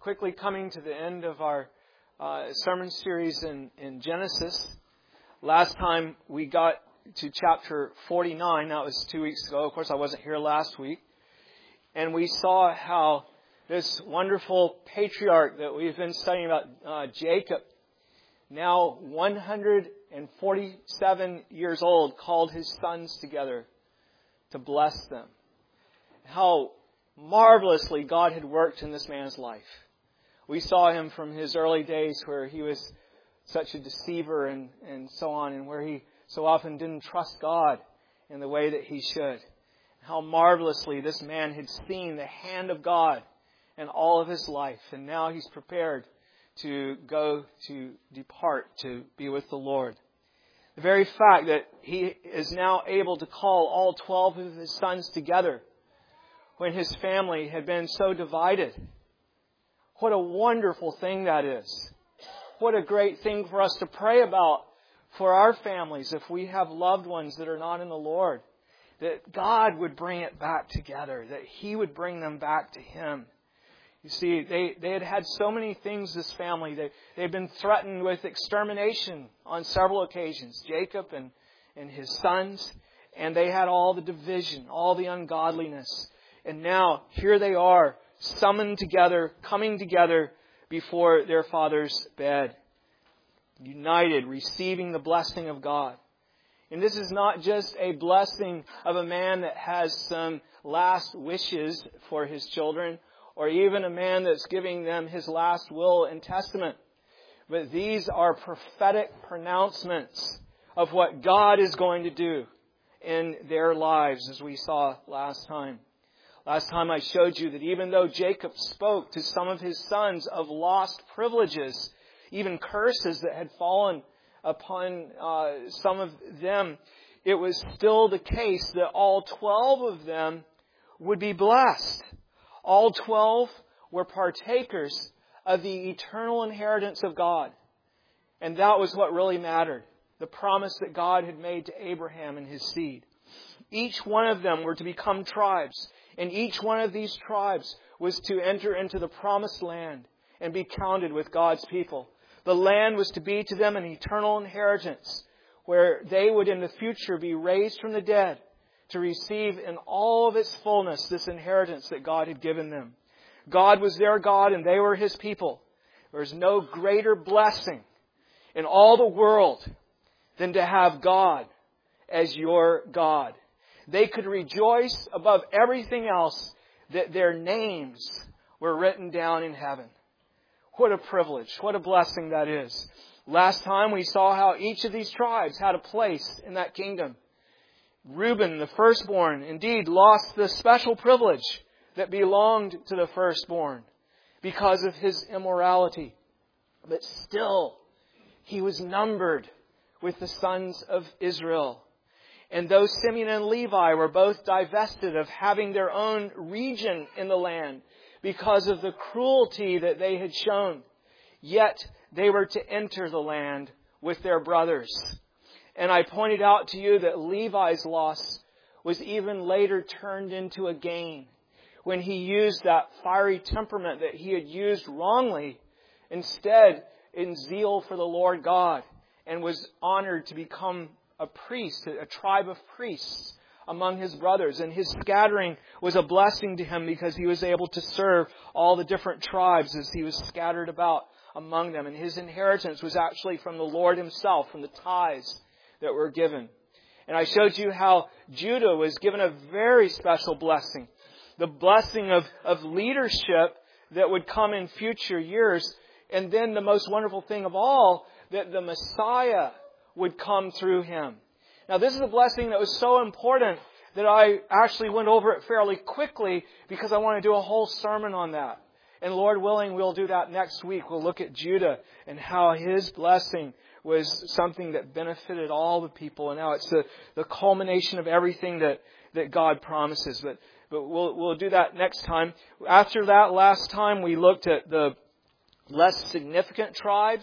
quickly coming to the end of our sermon series in Genesis. Last time we got to chapter 49. That was 2 weeks ago. Of course, I wasn't here last week. And we saw how this wonderful patriarch that we've been studying about, Jacob, now 147 years old, called his sons together to bless them. How marvelously God had worked in this man's life. We saw him from his early days where he was such a deceiver and so on, and where he so often didn't trust God in the way that he should. How marvelously this man had seen the hand of God in all of his life, and now he's prepared to depart to be with the Lord. The very fact that he is now able to call all 12 of his sons together when his family had been so divided. What a wonderful thing that is. What a great thing for us to pray about for our families if we have loved ones that are not in the Lord. That God would bring it back together. That He would bring them back to Him. You see, they had had so many things, this family. They had been threatened with extermination on several occasions. Jacob and his sons. And they had all the division, all the ungodliness. And now, here they are, summoned together, coming together before their father's bed. United, receiving the blessing of God. And this is not just a blessing of a man that has some last wishes for his children, or even a man that's giving them his last will and testament. But these are prophetic pronouncements of what God is going to do in their lives, as we saw last time. Last time I showed you that even though Jacob spoke to some of his sons of lost privileges, even curses that had fallen upon some of them, it was still the case that all 12 of them would be blessed. All 12 were partakers of the eternal inheritance of God. And that was what really mattered. The promise that God had made to Abraham and his seed. Each one of them were to become tribes. And each one of these tribes was to enter into the promised land and be counted with God's people. The land was to be to them an eternal inheritance where they would in the future be raised from the dead to receive in all of its fullness this inheritance that God had given them. God was their God and they were His people. There is no greater blessing in all the world than to have God as your God. They could rejoice above everything else that their names were written down in heaven. What a privilege. What a blessing that is. Last time we saw how each of these tribes had a place in that kingdom. Reuben, the firstborn, indeed lost the special privilege that belonged to the firstborn because of his immorality. But still, he was numbered with the sons of Israel. And though Simeon and Levi were both divested of having their own region in the land because of the cruelty that they had shown, yet they were to enter the land with their brothers. And I pointed out to you that Levi's loss was even later turned into a gain when he used that fiery temperament that he had used wrongly instead in zeal for the Lord God, and was honored to become a priest, a tribe of priests among his brothers. And his scattering was a blessing to him because he was able to serve all the different tribes as he was scattered about among them. And his inheritance was actually from the Lord Himself, from the tithes that were given. And I showed you how Judah was given a very special blessing. The blessing of leadership that would come in future years. And then the most wonderful thing of all, that the Messiah would come through him. Now this is a blessing that was so important that I actually went over it fairly quickly because I want to do a whole sermon on that. And Lord willing, we'll do that next week. We'll look at Judah and how his blessing was something that benefited all the people. And now it's the culmination of everything that God promises. But we'll do that next time. After that, last time we looked at the less significant tribes.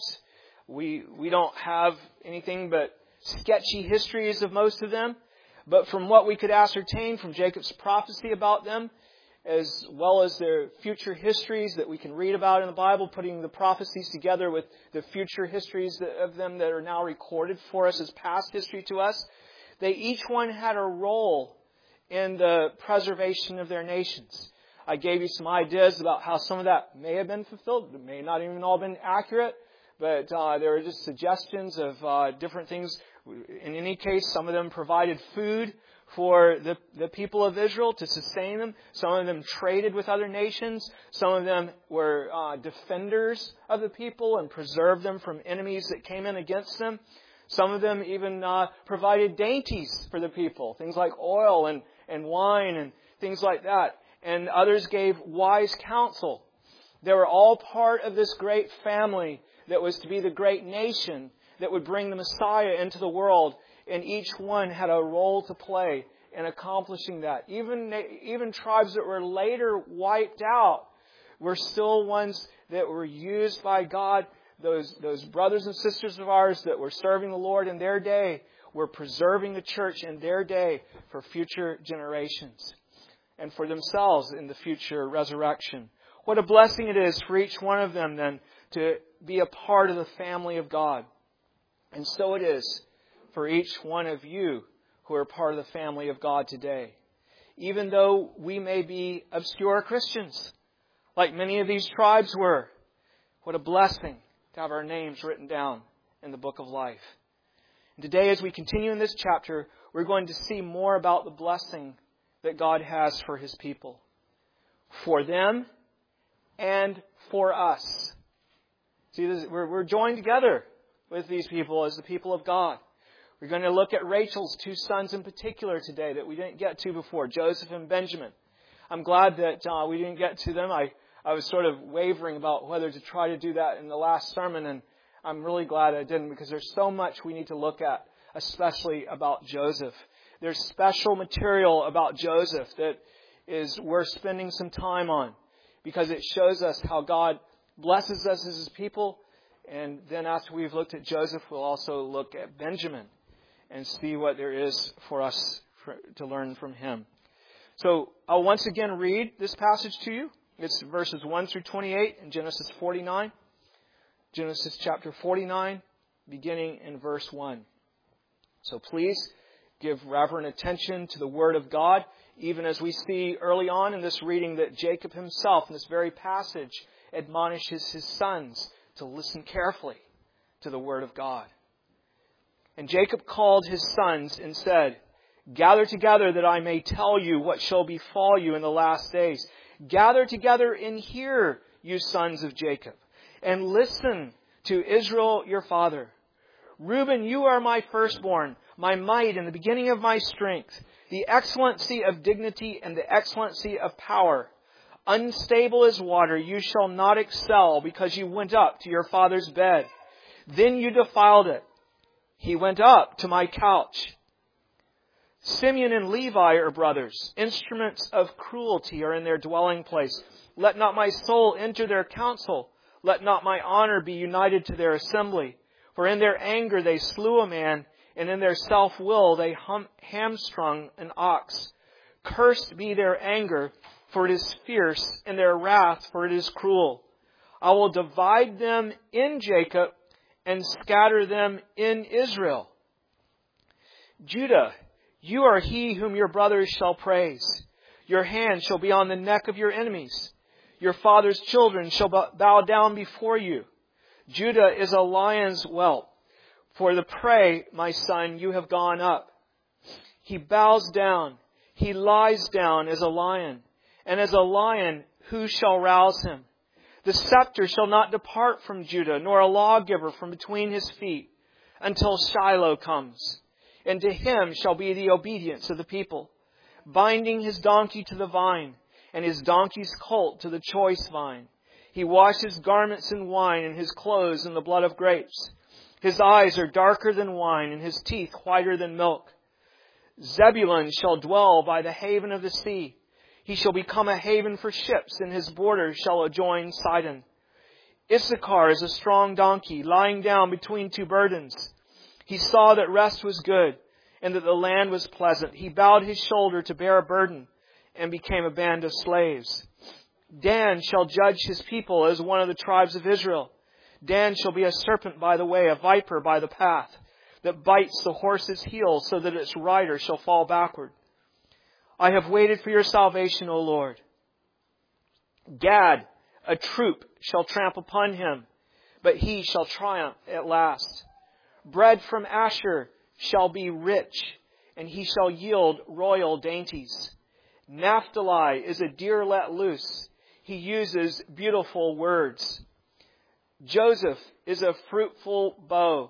We don't have anything but sketchy histories of most of them. But from what we could ascertain from Jacob's prophecy about them, as well as their future histories that we can read about in the Bible, putting the prophecies together with the future histories of them that are now recorded for us as past history to us. They each one had a role in the preservation of their nations. I gave you some ideas about how some of that may have been fulfilled. It may not even all been accurate, but there were just suggestions of different things. In any case, some of them provided food for the people of Israel to sustain them. Some of them traded with other nations. Some of them were defenders of the people and preserved them from enemies that came in against them. Some of them even provided dainties for the people, things like oil and wine and things like that. And others gave wise counsel. They were all part of this great family that was to be the great nation that would bring the Messiah into the world. And each one had a role to play in accomplishing that. Even tribes that were later wiped out were still ones that were used by God. Those brothers and sisters of ours that were serving the Lord in their day were preserving the church in their day for future generations and for themselves in the future resurrection. What a blessing it is for each one of them then to be a part of the family of God. And so it is for each one of you who are part of the family of God today. Even though we may be obscure Christians, like many of these tribes were, what a blessing to have our names written down in the book of life. And today, as we continue in this chapter, we're going to see more about the blessing that God has for His people. For them and for us. See, we're joined together with these people as the people of God. We're going to look at Rachel's two sons in particular today that we didn't get to before, Joseph and Benjamin. I'm glad that we didn't get to them. I was sort of wavering about whether to try to do that in the last sermon, and I'm really glad I didn't, because there's so much we need to look at, especially about Joseph. There's special material about Joseph that is worth spending some time on, because it shows us how God blesses us as His people. And then after we've looked at Joseph, we'll also look at Benjamin and see what there is for us to learn from him. So I'll once again read this passage to you. It's verses 1 through 28 in Genesis 49. Genesis chapter 49, beginning in verse 1. So please give reverent attention to the Word of God, even as we see early on in this reading that Jacob himself, in this very passage, admonishes his sons to listen carefully to the Word of God. And Jacob called his sons and said, "Gather together that I may tell you what shall befall you in the last days. Gather together and hear, you sons of Jacob, and listen to Israel your father. Reuben, you are my firstborn, my might and the beginning of my strength, the excellency of dignity and the excellency of power. Unstable as water, you shall not excel, because you went up to your father's bed. Then you defiled it. He went up to my couch. Simeon and Levi are brothers. Instruments of cruelty are in their dwelling place. Let not my soul enter their council. Let not my honor be united to their assembly. For in their anger they slew a man, and in their self-will they hamstrung an ox. Cursed be their anger, for it is fierce, and their wrath, for it is cruel. I will divide them in Jacob and scatter them in Israel. Judah, you are he whom your brothers shall praise. Your hand shall be on the neck of your enemies. Your father's children shall bow down before you. Judah is a lion's whelp. For the prey, my son, you have gone up. He bows down. He lies down as a lion. And as a lion, who shall rouse him? The scepter shall not depart from Judah, nor a lawgiver from between his feet, until Shiloh comes. And to him shall be the obedience of the people, binding his donkey to the vine, and his donkey's colt to the choice vine. He washes garments in wine, and his clothes in the blood of grapes. His eyes are darker than wine, and his teeth whiter than milk. Zebulun shall dwell by the haven of the sea. He shall become a haven for ships, and his borders shall adjoin Sidon. Issachar is a strong donkey, lying down between two burdens. He saw that rest was good, and that the land was pleasant. He bowed his shoulder to bear a burden, and became a band of slaves. Dan shall judge his people as one of the tribes of Israel. Dan shall be a serpent by the way, a viper by the path, that bites the horse's heel so that its rider shall fall backward. I have waited for your salvation, O Lord. Gad, a troop, shall tramp upon him, but he shall triumph at last. Bread from Asher shall be rich, and he shall yield royal dainties. Naphtali is a deer let loose. He uses beautiful words. Joseph is a fruitful bow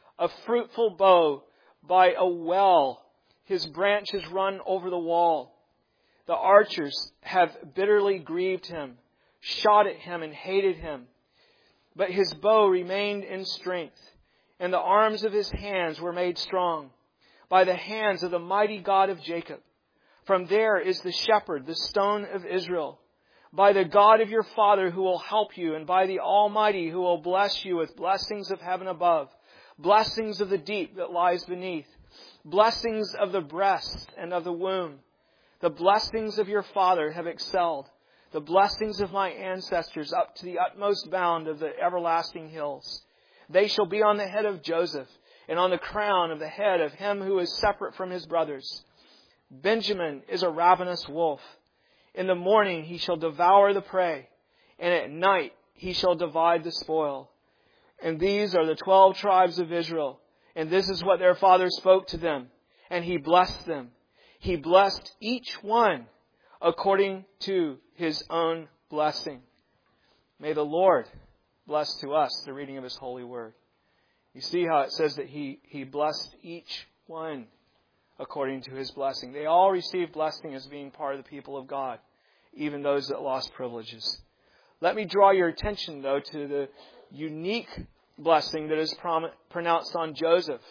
by a well. His branches run over the wall. The archers have bitterly grieved him, shot at him and hated him. But his bow remained in strength, and the arms of his hands were made strong by the hands of the mighty God of Jacob. From there is the shepherd, the stone of Israel, by the God of your father who will help you, and by the Almighty who will bless you with blessings of heaven above, blessings of the deep that lies beneath, blessings of the breast and of the womb. The blessings of your father have excelled the blessings of my ancestors up to the utmost bound of the everlasting hills. They shall be on the head of Joseph, and on the crown of the head of him who is separate from his brothers. Benjamin is a ravenous wolf. In the morning he shall devour the prey, and at night he shall divide the spoil. And these are the 12 tribes of Israel, and this is what their father spoke to them, and he blessed them. He blessed each one according to his own blessing. May the Lord bless to us the reading of his holy word. You see how it says that he blessed each one according to his blessing. They all received blessing as being part of the people of God, even those that lost privileges. Let me draw your attention, though, to the unique blessing that is pronounced on Joseph.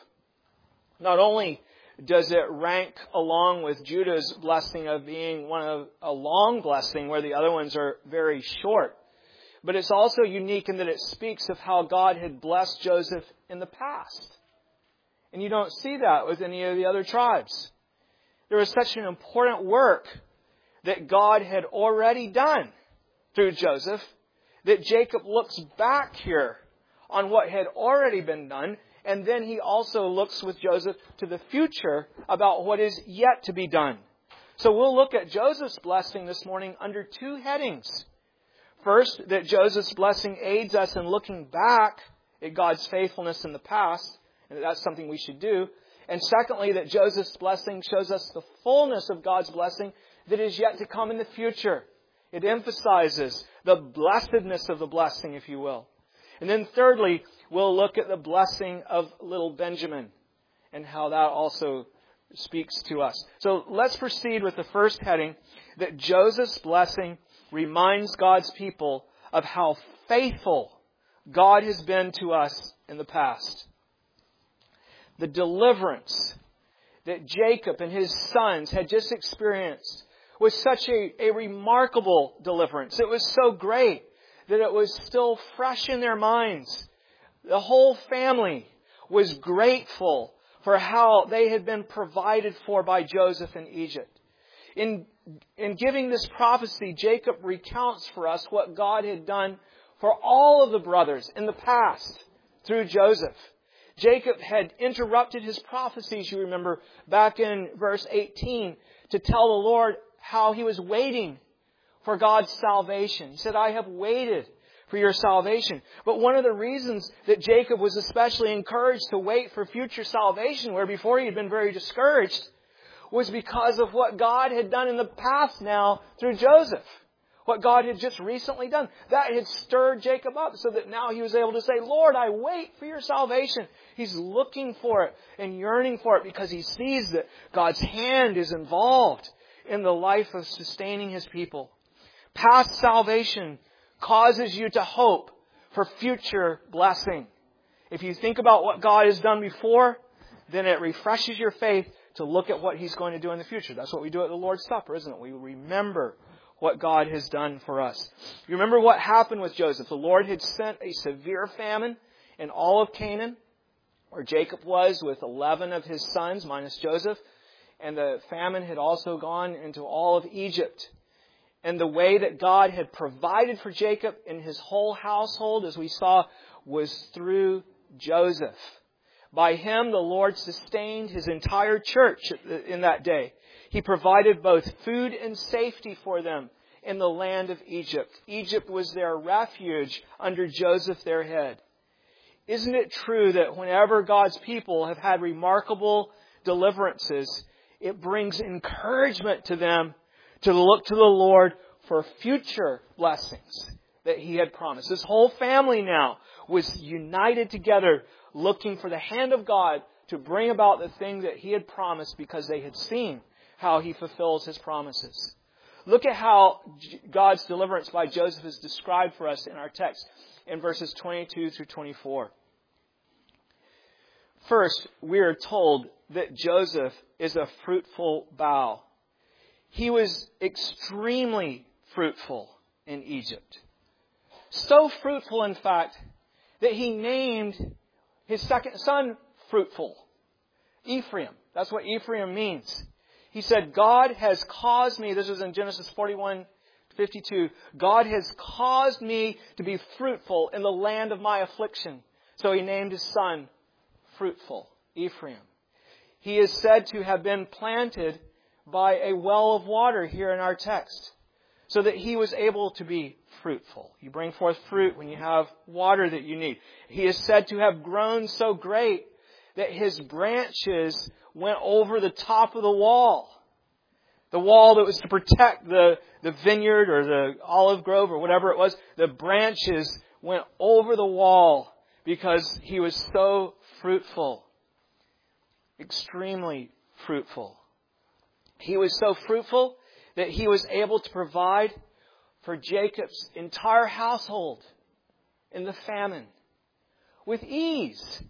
Not only does it rank along with Judah's blessing of being one of a long blessing where the other ones are very short, but it's also unique in that it speaks of how God had blessed Joseph in the past. And you don't see that with any of the other tribes. There was such an important work that God had already done through Joseph that Jacob looks back here on what had already been done, and then he also looks with Joseph to the future about what is yet to be done. So we'll look at Joseph's blessing this morning under two headings. First, that Joseph's blessing aids us in looking back at God's faithfulness in the past, and that's something we should do. And secondly, that Joseph's blessing shows us the fullness of God's blessing that is yet to come in the future. It emphasizes the blessedness of the blessing, if you will. And then thirdly, we'll look at the blessing of little Benjamin and how that also speaks to us. So let's proceed with the first heading, that Joseph's blessing reminds God's people of how faithful God has been to us in the past. The deliverance that Jacob and his sons had just experienced was such a remarkable deliverance. It was so great that it was still fresh in their minds. The whole family was grateful for how they had been provided for by Joseph in Egypt. In giving this prophecy, Jacob recounts for us what God had done for all of the brothers in the past through Joseph. Jacob had interrupted his prophecies, you remember, back in verse 18, to tell the Lord how he was waiting for God's salvation. He said, I have waited for your salvation. But one of the reasons that Jacob was especially encouraged to wait for future salvation, where before he had been very discouraged, was because of what God had done in the past now through Joseph. What God had just recently done. That had stirred Jacob up so that now he was able to say, Lord, I wait for your salvation. He's looking for it and yearning for it because he sees that God's hand is involved in the life of sustaining his people. Past salvation causes you to hope for future blessing. If you think about what God has done before, then it refreshes your faith to look at what he's going to do in the future. That's what we do at the Lord's Supper, isn't it? We remember what God has done for us. You remember what happened with Joseph. The Lord had sent a severe famine in all of Canaan, where Jacob was with 11 of his sons, minus Joseph. and the famine had also gone into all of Egypt. And the way that God had provided for Jacob and his whole household, as we saw, was through Joseph. By him, the Lord sustained his entire church in that day. He provided both food and safety for them in the land of Egypt. Egypt was their refuge under Joseph, their head. Isn't it true that whenever God's people have had remarkable deliverances, it brings encouragement to them to look to the Lord for future blessings that He had promised? This whole family now was united together, looking for the hand of God to bring about the thing that He had promised, because they had seen how He fulfills His promises. Look at how God's deliverance by Joseph is described for us in our text in verses 22 through 24. First, we are told that Joseph is a fruitful bough. He was extremely fruitful in Egypt. So fruitful, in fact, that he named his second son fruitful. Ephraim. That's what Ephraim means. He said, God has caused me, this was in Genesis 41:52, God has caused me to be fruitful in the land of my affliction. So he named his son fruitful, Ephraim. He is said to have been planted by a well of water here in our text, so that he was able to be fruitful. You bring forth fruit when you have water that you need. He is said to have grown so great that his branches went over the top of the wall. The wall that was to protect the vineyard or the olive grove or whatever it was, the branches went over the wall because he was so fruitful. Extremely fruitful. He was so fruitful that he was able to provide for Jacob's entire household in the famine with ease.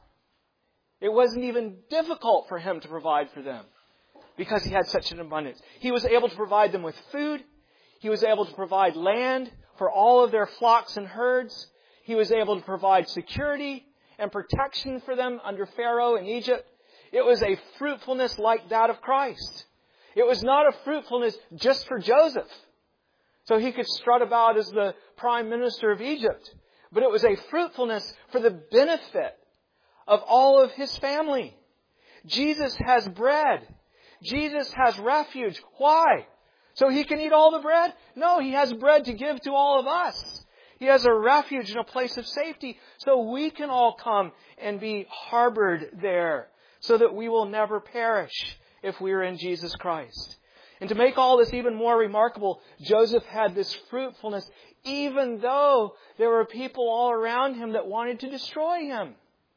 It wasn't even difficult for him to provide for them because he had such an abundance. He was able to provide them with food. He was able to provide land for all of their flocks and herds. He was able to provide security and protection for them under Pharaoh in Egypt. It was a fruitfulness like that of Christ. It was not a fruitfulness just for Joseph, so he could strut about as the prime minister of Egypt. But it was a fruitfulness for the benefit of all of his family. Jesus has bread. Jesus has refuge. Why? So he can eat all the bread? No, he has bread to give to all of us. He has a refuge and a place of safety, so we can all come and be harbored there, so that we will never perish if we are in Jesus Christ. And to make all this even more remarkable, Joseph had this fruitfulness even though there were people all around him that wanted to destroy him.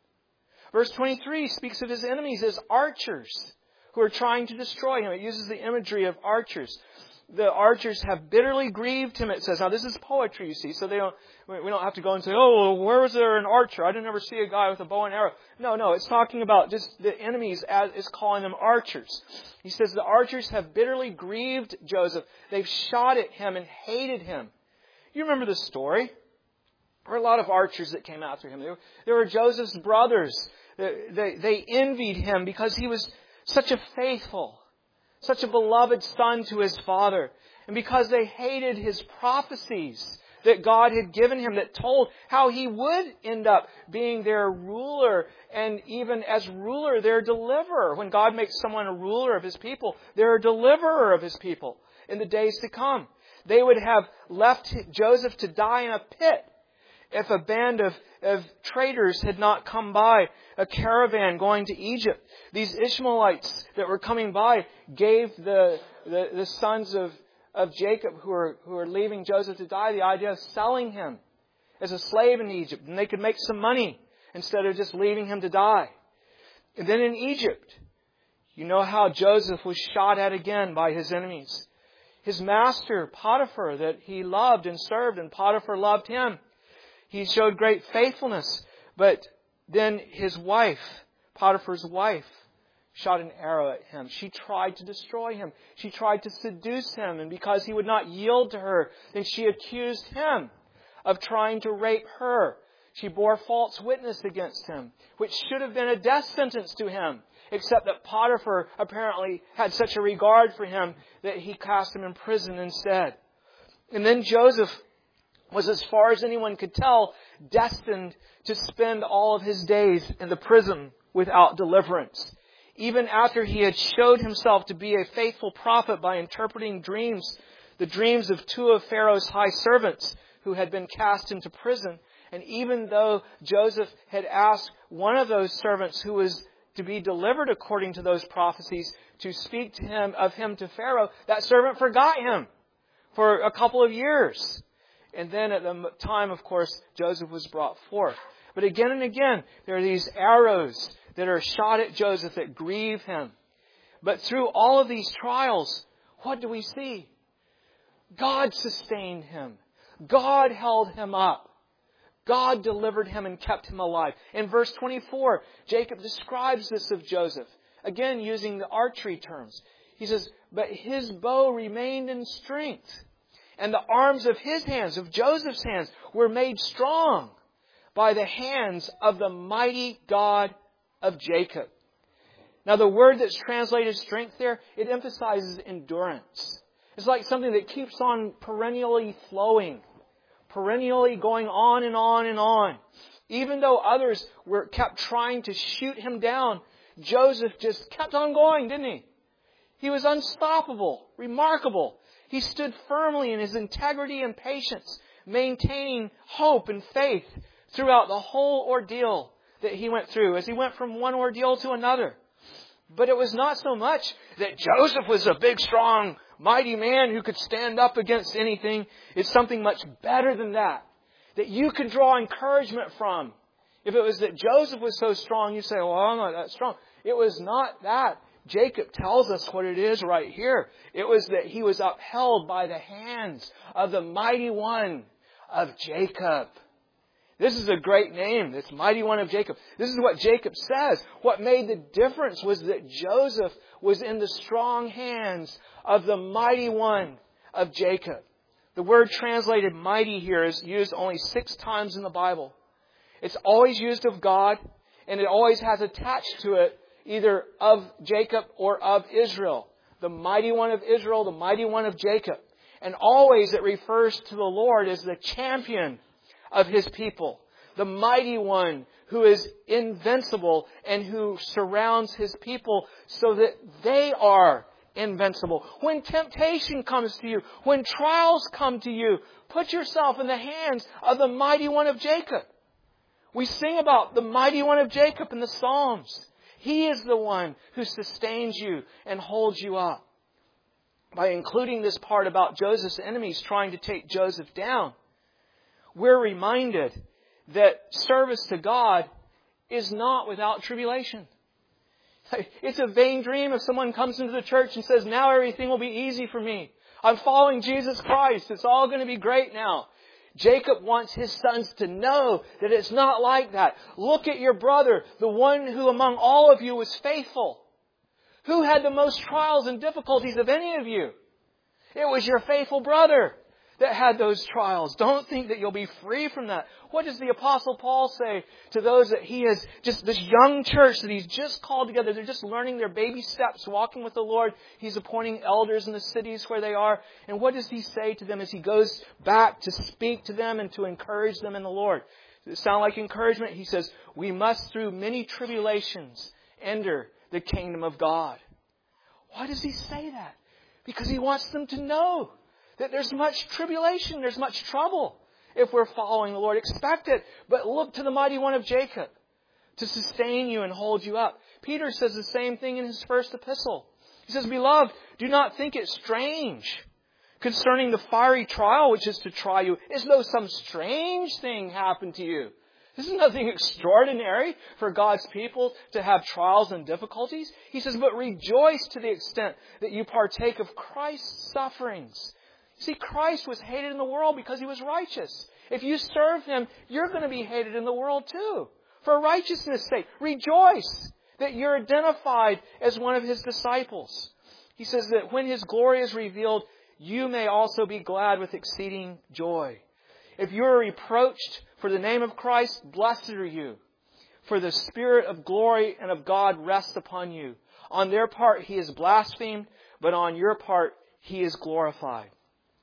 Verse 23 speaks of his enemies as archers who are trying to destroy him. It uses the imagery of archers. The archers have bitterly grieved him, it says. Now, this is poetry, you see, so we don't have to go and say, oh, where was there an archer? I didn't ever see a guy with a bow and arrow. No, it's talking about just the enemies, as is calling them archers. He says the archers have bitterly grieved Joseph. They've shot at him and hated him. You remember the story? There were a lot of archers that came after him. There were Joseph's brothers. They envied him because he was such a faithful, such a beloved son to his father. And because they hated his prophecies that God had given him that told how he would end up being their ruler, and even as ruler, their deliverer. When God makes someone a ruler of his people, they're a deliverer of his people in the days to come. They would have left Joseph to die in a pit if a band of traders had not come by, a caravan going to Egypt. These Ishmaelites that were coming by gave the sons of Jacob who are leaving Joseph to die the idea of selling him as a slave in Egypt. And they could make some money instead of just leaving him to die. And then in Egypt, you know how Joseph was shot at again by his enemies. His master, Potiphar, that he loved and served, and Potiphar loved him. He showed great faithfulness. But then his wife, Potiphar's wife, shot an arrow at him. She tried to destroy him. She tried to seduce him. And because he would not yield to her, then she accused him of trying to rape her. She bore false witness against him, which should have been a death sentence to him, except that Potiphar apparently had such a regard for him that he cast him in prison instead. And then Joseph was, as far as anyone could tell, destined to spend all of his days in the prison without deliverance. Even after he had showed himself to be a faithful prophet by interpreting dreams, the dreams of two of Pharaoh's high servants who had been cast into prison, and even though Joseph had asked one of those servants who was to be delivered according to those prophecies to speak to him of him to Pharaoh, that servant forgot him for a couple of years. And then at the time, of course, Joseph was brought forth. But again and again, there are these arrows that are shot at Joseph that grieve him. But through all of these trials, what do we see? God sustained him. God held him up. God delivered him and kept him alive. In verse 24, Jacob describes this of Joseph. Again, using the archery terms. He says, but his bow remained in strength. And the arms of his hands, of Joseph's hands, were made strong by the hands of the mighty God of Jacob. Now the word that's translated strength there, it emphasizes endurance. It's like something that keeps on perennially flowing, perennially going on and on and on. Even though others kept trying to shoot him down, Joseph just kept on going, didn't he? He was unstoppable, remarkable. He stood firmly in his integrity and patience, maintaining hope and faith throughout the whole ordeal that he went through, as he went from one ordeal to another. But it was not so much that Joseph was a big, strong, mighty man who could stand up against anything. It's something much better than that you can draw encouragement from. If it was that Joseph was so strong, you say, well, I'm not that strong. It was not that. Jacob tells us what it is right here. It was that he was upheld by the hands of the mighty one of Jacob. This is a great name, this mighty one of Jacob. This is what Jacob says. What made the difference was that Joseph was in the strong hands of the mighty one of Jacob. The word translated mighty here is used only 6 times in the Bible. It's always used of God, and it always has attached to it either of Jacob or of Israel. The mighty one of Israel, the mighty one of Jacob. And always it refers to the Lord as the champion of His people. The mighty one who is invincible and who surrounds His people so that they are invincible. When temptation comes to you, when trials come to you, put yourself in the hands of the mighty one of Jacob. We sing about the mighty one of Jacob in the Psalms. He is the one who sustains you and holds you up. By including this part about Joseph's enemies trying to take Joseph down, we're reminded that service to God is not without tribulation. It's a vain dream if someone comes into the church and says, now everything will be easy for me. I'm following Jesus Christ. It's all going to be great now. Jacob wants his sons to know that it's not like that. Look at your brother, the one who among all of you was faithful. Who had the most trials and difficulties of any of you? It was your faithful brother that had those trials. Don't think that you'll be free from that. What does the Apostle Paul say to those that he has just this young church that he's just called together? They're just learning their baby steps, walking with the Lord. He's appointing elders in the cities where they are. And what does he say to them as he goes back to speak to them and to encourage them in the Lord? Does it sound like encouragement? He says, we must through many tribulations enter the kingdom of God. Why does he say that? Because he wants them to know that there's much tribulation, there's much trouble if we're following the Lord. Expect it, but look to the mighty one of Jacob to sustain you and hold you up. Peter says the same thing in his first epistle. He says, beloved, do not think it strange concerning the fiery trial which is to try you, as though some strange thing happened to you. This is nothing extraordinary for God's people to have trials and difficulties. He says, but rejoice to the extent that you partake of Christ's sufferings. See, Christ was hated in the world because He was righteous. If you serve Him, you're going to be hated in the world too. For righteousness' sake, rejoice that you're identified as one of His disciples. He says that when His glory is revealed, you may also be glad with exceeding joy. If you're reproached For the name of Christ, blessed are you. For the Spirit of glory and of God rests upon you. On their part he is blasphemed, but on your part he is glorified.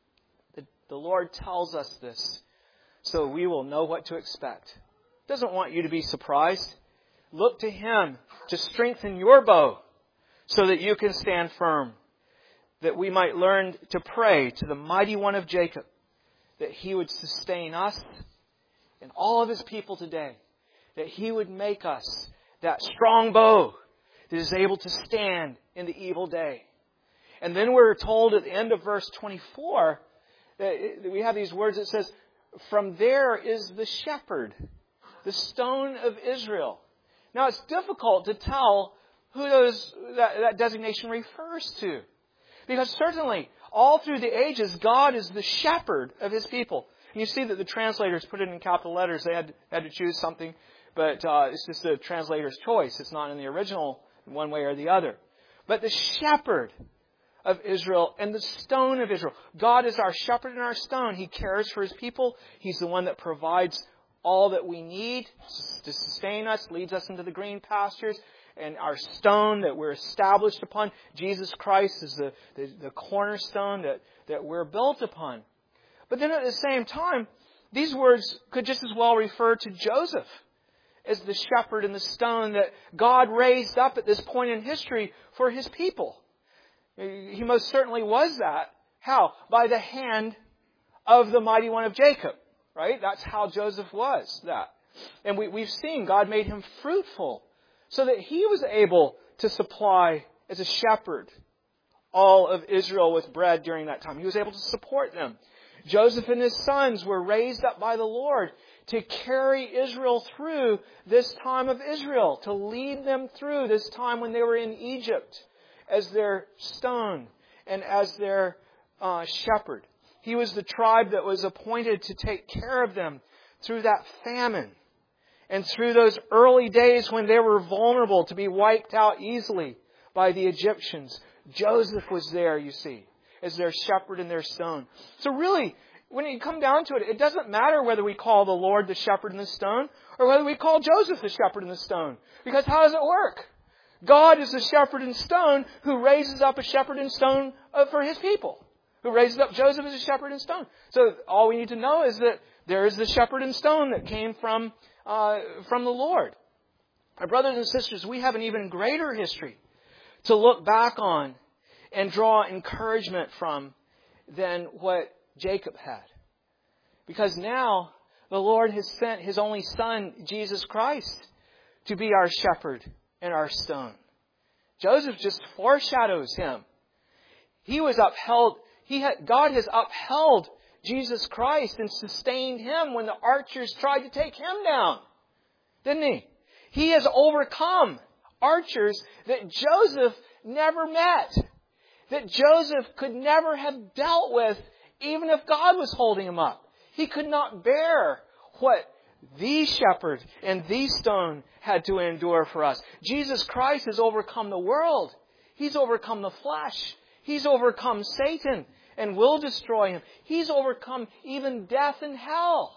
The Lord tells us this so we will know what to expect. He doesn't want you to be surprised. Look to Him to strengthen your bow so that you can stand firm. That we might learn to pray to the mighty one of Jacob, that He would sustain us and all of His people today. That He would make us that strong bow that is able to stand in the evil day. And then we're told at the end of verse 24 that we have these words that says, from there is the shepherd, the stone of Israel. Now it's difficult to tell who that designation refers to. Because certainly, all through the ages, God is the shepherd of His people. And you see that the translators put it in capital letters. They had to choose something, but it's just the translator's choice. It's not in the original one way or the other. But the shepherd of Israel and the stone of Israel. God is our shepherd and our stone. He cares for His people. He's the one that provides all that we need to sustain us, leads us into the green pastures. And our stone that we're established upon, Jesus Christ, is the cornerstone that we're built upon. But then at the same time, these words could just as well refer to Joseph as the shepherd and the stone that God raised up at this point in history for His people. He most certainly was that. How? By the hand of the mighty one of Jacob. Right? That's how Joseph was that. And we've seen God made him fruitful so that he was able to supply as a shepherd all of Israel with bread during that time. He was able to support them. Joseph and his sons were raised up by the Lord to carry Israel through this time of Israel, to lead them through this time when they were in Egypt as their stone and as their shepherd. He was the tribe that was appointed to take care of them through that famine and through those early days when they were vulnerable to be wiped out easily by the Egyptians. Joseph was there, you see, as their shepherd and their stone. So really, when you come down to it, it doesn't matter whether we call the Lord the shepherd and the stone or whether we call Joseph the shepherd and the stone. Because how does it work? God is the shepherd and stone who raises up a shepherd and stone for His people. Who raises up Joseph as a shepherd and stone. So all we need to know is that there is the shepherd and stone that came from the Lord. My brothers and sisters, we have an even greater history to look back on and draw encouragement from than what Jacob had. Because now the Lord has sent His only Son, Jesus Christ, to be our shepherd and our stone. Joseph just foreshadows Him. He was upheld. God has upheld Jesus Christ and sustained Him when the archers tried to take Him down. Didn't He? He has overcome archers that Joseph never met. That Joseph could never have dealt with even if God was holding him up. He could not bear what the shepherd and the stone had to endure for us. Jesus Christ has overcome the world. He's overcome the flesh. He's overcome Satan and will destroy him. He's overcome even death and hell.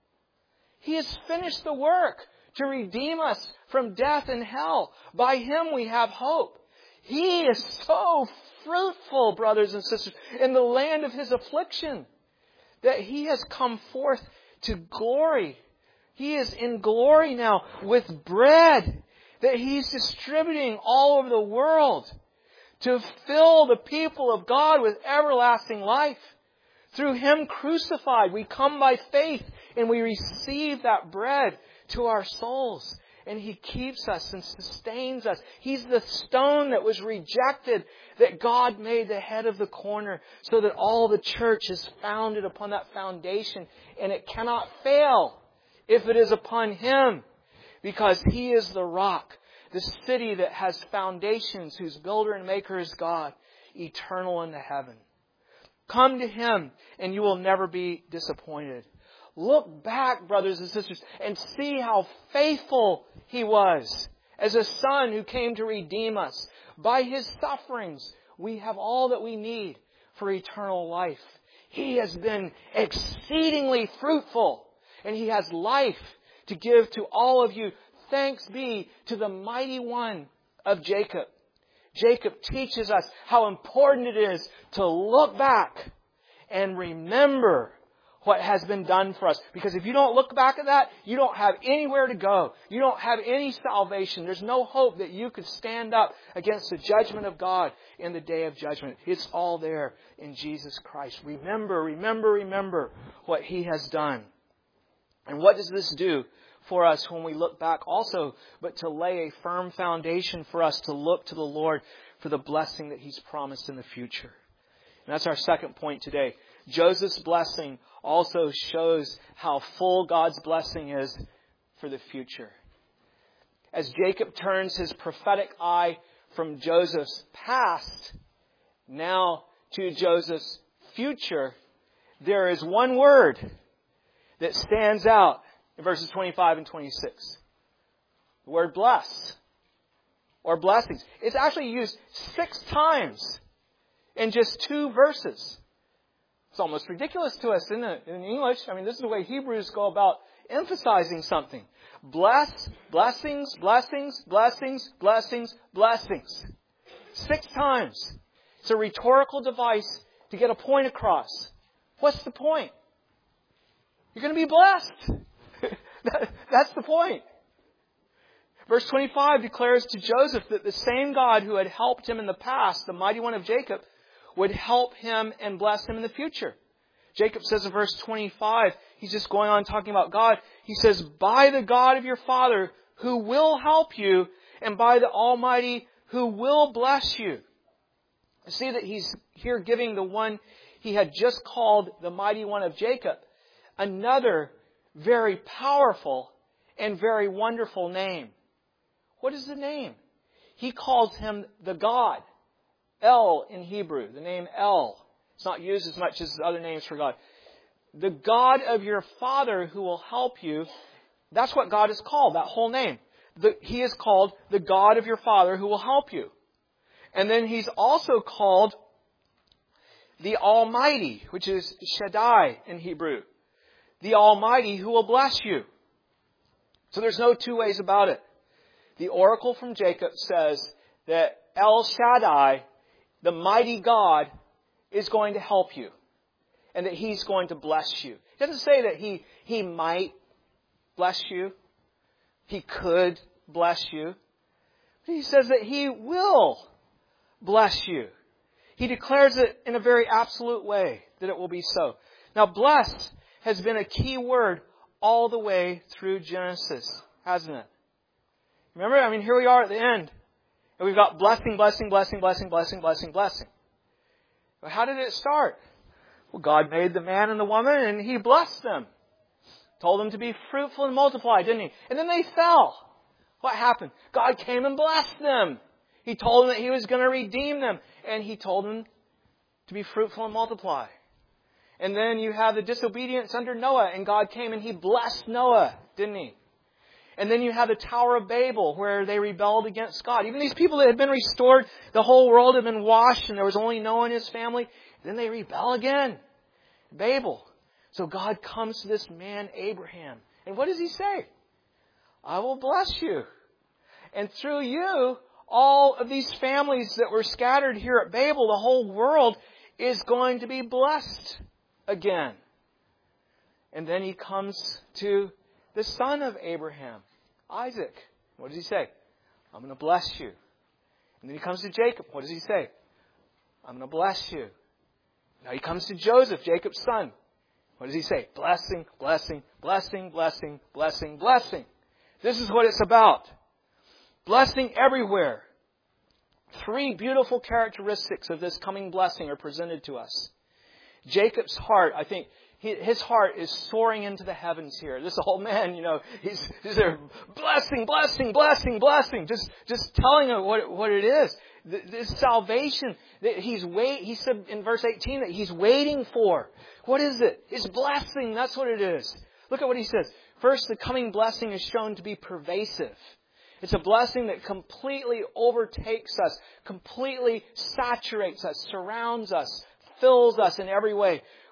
He has finished the work to redeem us from death and hell. By Him we have hope. He is so fruitful, brothers and sisters, in the land of His affliction, that He has come forth to glory. He is in glory now with bread that He's distributing all over the world to fill the people of God with everlasting life. Through Him crucified, we come by faith and we receive that bread to our souls. And He keeps us and sustains us. He's the stone that was rejected, that God made the head of the corner, so that all the church is founded upon that foundation. And it cannot fail if it is upon Him, because He is the rock, the city that has foundations, whose builder and maker is God, eternal in the heaven. Come to Him and you will never be disappointed. Look back, brothers and sisters, and see how faithful He was as a Son who came to redeem us. By His sufferings, we have all that we need for eternal life. He has been exceedingly fruitful. and He has life to give to all of you. Thanks be to the mighty one of Jacob. Jacob teaches us how important it is to look back and remember what has been done for us. Because if you don't look back at that, you don't have anywhere to go. You don't have any salvation. There's no hope that you could stand up against the judgment of God in the day of judgment. It's all there in Jesus Christ. Remember what He has done. And what does this do for us when we look back also? But to lay a firm foundation for us to look to the Lord for the blessing that He's promised in the future. And that's our second point today. Joseph's blessing also shows how full God's blessing is for the future. As Jacob turns his prophetic eye from Joseph's past now to Joseph's future, there is one word that stands out in verses 25 and 26. The word bless or blessings. It's actually used 6 times in just 2 verses. It's almost ridiculous to us, isn't it? In English, this is the way Hebrews go about emphasizing something. Bless, blessings, blessings, blessings, blessings, blessings. 6 times. It's a rhetorical device to get a point across. What's the point? You're going to be blessed. That's the point. Verse 25 declares to Joseph that the same God who had helped him in the past, the mighty one of Jacob, would help him and bless him in the future. Jacob says in verse 25, he's just going on talking about God. He says, by the God of your father who will help you, and by the Almighty who will bless you. You see that he's here giving the one he had just called the mighty one of Jacob another very powerful and very wonderful name. What is the name? He calls him the God. El in Hebrew, the name El. It's not used as much as other names for God. The God of your father who will help you. That's what God is called, that whole name. He is called the God of your father who will help you. And then He's also called the Almighty, which is Shaddai in Hebrew. The Almighty who will bless you. So there's no 2 ways about it. The oracle from Jacob says that El Shaddai, the mighty God, is going to help you. And that He's going to bless you. It doesn't say that He might bless you. He could bless you. But He says that He will bless you. He declares it in a very absolute way that it will be so. Now, bless has been a key word all the way through Genesis, hasn't it? Remember, here we are at the end. And we've got blessing, blessing, blessing, blessing, blessing, blessing, blessing. But how did it start? Well, God made the man and the woman and He blessed them. Told them to be fruitful and multiply, didn't He? And then they fell. What happened? God came and blessed them. He told them that He was going to redeem them. And He told them to be fruitful and multiply. And then you have the disobedience under Noah. And God came and He blessed Noah, didn't He? And then you have the Tower of Babel where they rebelled against God. Even these people that had been restored, the whole world had been washed and there was only Noah and his family. Then they rebel again. Babel. So God comes to this man, Abraham. And what does He say? I will bless you. And through you, all of these families that were scattered here at Babel, the whole world is going to be blessed again. And then He comes to the son of Abraham, Isaac. What does He say? I'm going to bless you. And then He comes to Jacob. What does He say? I'm going to bless you. Now He comes to Joseph, Jacob's son. What does He say? Blessing, blessing, blessing, blessing, blessing, blessing. This is what it's about. Blessing everywhere. 3 beautiful characteristics of this coming blessing are presented to us. Jacob's heart, I think, his heart is soaring into the heavens here. This old man, he's there, blessing, blessing, blessing, blessing. Just telling him what it is. This salvation that he said in verse 18 that he's waiting for. What is it? It's blessing. That's what it is. Look at what he says. First, the coming blessing is shown to be pervasive. It's a blessing that completely overtakes us, completely saturates us, surrounds us, fills us in every way.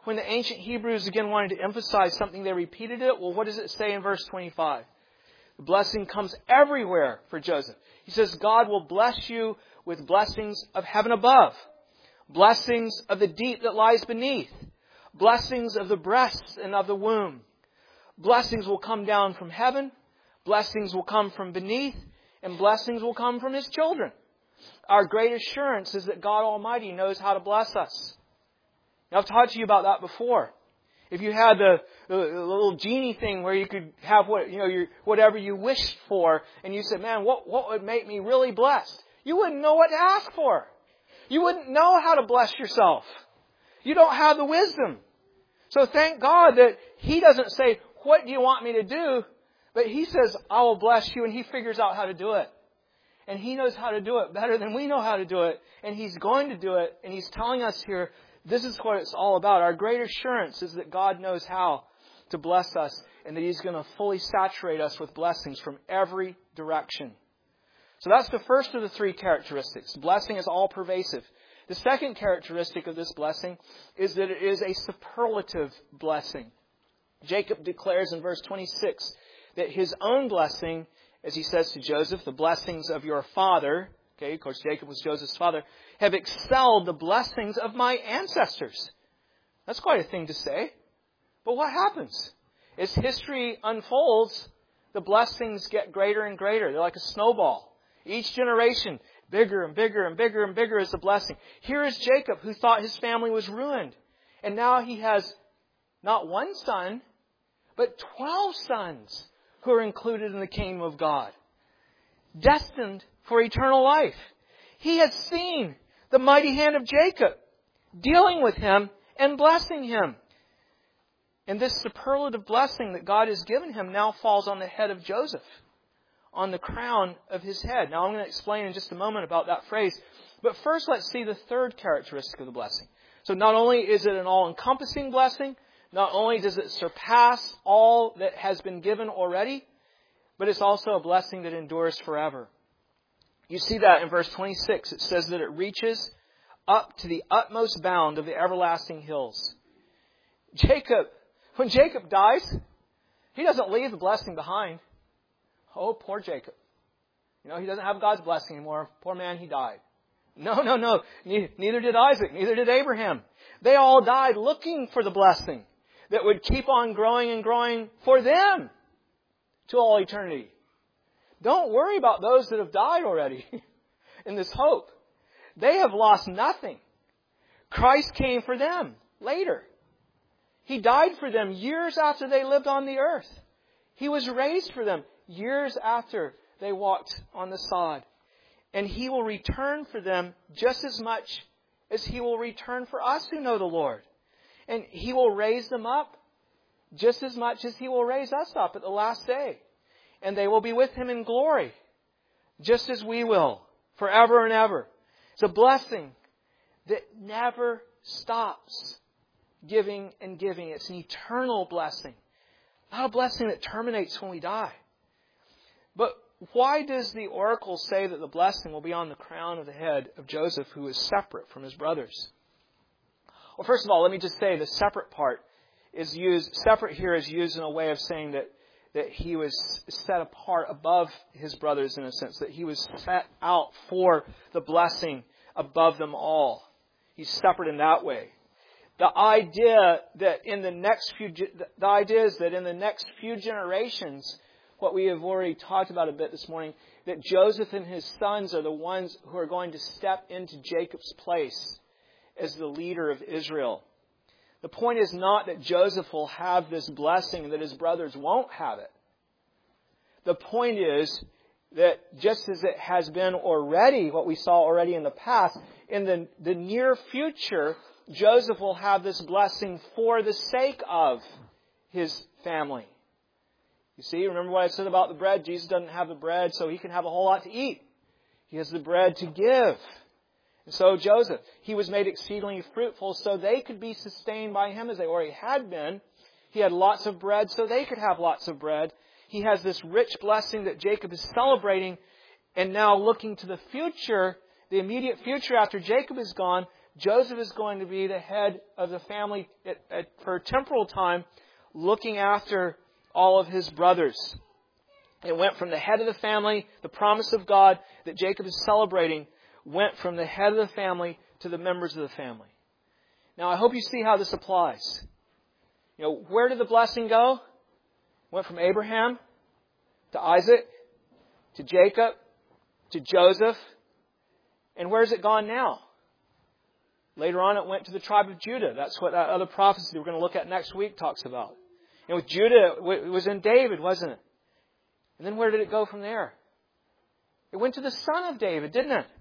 when the ancient Hebrews again wanted to emphasize something, they repeated it. Well, what does it say in verse 25? The blessing comes everywhere for Joseph. He says, God will bless you with blessings of heaven above, blessings of the deep that lies beneath, blessings of the breasts and of the womb. Blessings will come down from heaven, blessings will come from beneath, and blessings will come from His children. Our great assurance is that God Almighty knows how to bless us. Now, I've talked to you about that before. If you had the little genie thing where you could have whatever you wished for, and you said, man, what would make me really blessed? You wouldn't know what to ask for. You wouldn't know how to bless yourself. You don't have the wisdom. So thank God that He doesn't say, what do you want me to do? But He says, I will bless you, and He figures out how to do it. And He knows how to do it better than we know how to do it. And He's going to do it. And He's telling us here, this is what it's all about. Our great assurance is that God knows how to bless us and that He's going to fully saturate us with blessings from every direction. So that's the first of the three characteristics. Blessing is all pervasive. The second characteristic of this blessing is that it is a superlative blessing. Jacob declares in verse 26 that his own blessing, as he says to Joseph, the blessings of your father, okay, of course Jacob was Joseph's father, have excelled the blessings of my ancestors. That's quite a thing to say. But what happens? As history unfolds, the blessings get greater and greater. They're like a snowball. Each generation, bigger and bigger and bigger and bigger is the blessing. Here is Jacob, who thought his family was ruined. And now he has not one son, but 12 sons who are included in the kingdom of God, destined for eternal life. He has seen the mighty hand of Jacob dealing with him and blessing him. And this superlative blessing that God has given him now falls on the head of Joseph, on the crown of his head. Now I'm going to explain in just a moment about that phrase. But first let's see the third characteristic of the blessing. So not only is it an all-encompassing blessing, not only does it surpass all that has been given already, but it's also a blessing that endures forever. You see that in verse 26. It says that it reaches up to the utmost bound of the everlasting hills. When Jacob dies, he doesn't leave the blessing behind. Oh, poor Jacob. He doesn't have God's blessing anymore. Poor man, he died. No. Neither did Isaac. Neither did Abraham. They all died looking for the blessing that would keep on growing and growing for them to all eternity. Don't worry about those that have died already in this hope. They have lost nothing. Christ came for them later. He died for them years after they lived on the earth. He was raised for them years after they walked on the sod. And He will return for them just as much as He will return for us who know the Lord. And He will raise them up just as much as He will raise us up at the last day. And they will be with Him in glory, just as we will, forever and ever. It's a blessing that never stops giving and giving. It's an eternal blessing, not a blessing that terminates when we die. But why does the oracle say that the blessing will be on the crown of the head of Joseph, who is separate from his brothers? Well, first of all, let me just say the separate part is used, separate here is used in a way of saying that he was set apart above his brothers in a sense, that he was set out for the blessing above them all. He's separate in that way. The idea is that in the next few generations, what we have already talked about a bit this morning, that Joseph and his sons are the ones who are going to step into Jacob's place as the leader of Israel. The point is not that Joseph will have this blessing and that his brothers won't have it. The point is that just as it has been already, what we saw already in the past, in the near future, Joseph will have this blessing for the sake of his family. You see, remember what I said about the bread? Jesus doesn't have the bread so He can have a whole lot to eat. He has the bread to give. And so Joseph, he was made exceedingly fruitful so they could be sustained by him as they already had been. He had lots of bread so they could have lots of bread. He has this rich blessing that Jacob is celebrating, and now looking to the future, the immediate future after Jacob is gone, Joseph is going to be the head of the family for a temporal time, looking after all of his brothers. It went from the head of the family, the promise of God that Jacob is celebrating, went from the head of the family to the members of the family. Now, I hope you see how this applies. Where did the blessing go? Went from Abraham to Isaac to Jacob to Joseph. And where's it gone now? Later on, it went to the tribe of Judah. That's what that other prophecy we're going to look at next week talks about. With Judah, it was in David, wasn't it? And then where did it go from there? It went to the son of David, didn't it?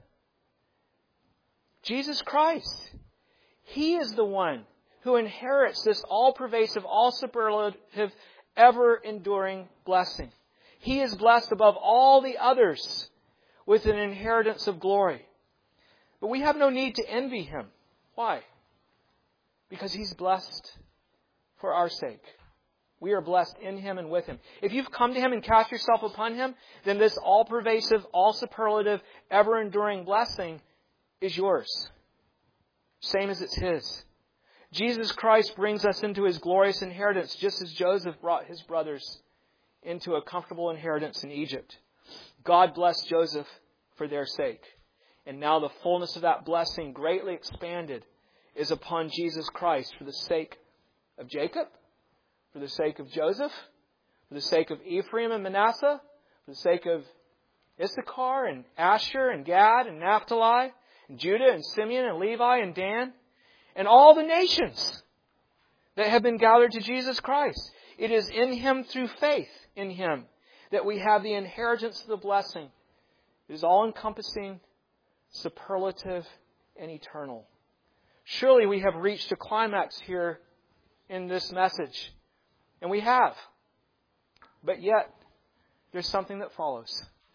Jesus Christ. He is the one who inherits this all-pervasive, all-superlative, ever-enduring blessing. He is blessed above all the others with an inheritance of glory. But we have no need to envy Him. Why? Because He's blessed for our sake. We are blessed in Him and with Him. If you've come to Him and cast yourself upon Him, then this all-pervasive, all-superlative, ever-enduring blessing is yours. Same as it's His. Jesus Christ brings us into His glorious inheritance, just as Joseph brought his brothers into a comfortable inheritance in Egypt. God blessed Joseph for their sake. And now the fullness of that blessing, greatly expanded, is upon Jesus Christ for the sake of Jacob, for the sake of Joseph, for the sake of Ephraim and Manasseh, for the sake of Issachar and Asher and Gad and Naphtali, and Judah and Simeon and Levi and Dan, and all the nations that have been gathered to Jesus Christ. It is in Him, through faith in Him, that we have the inheritance of the blessing. It is all-encompassing, superlative, and eternal. Surely we have reached a climax here in this message. And we have. But yet, there's something that follows.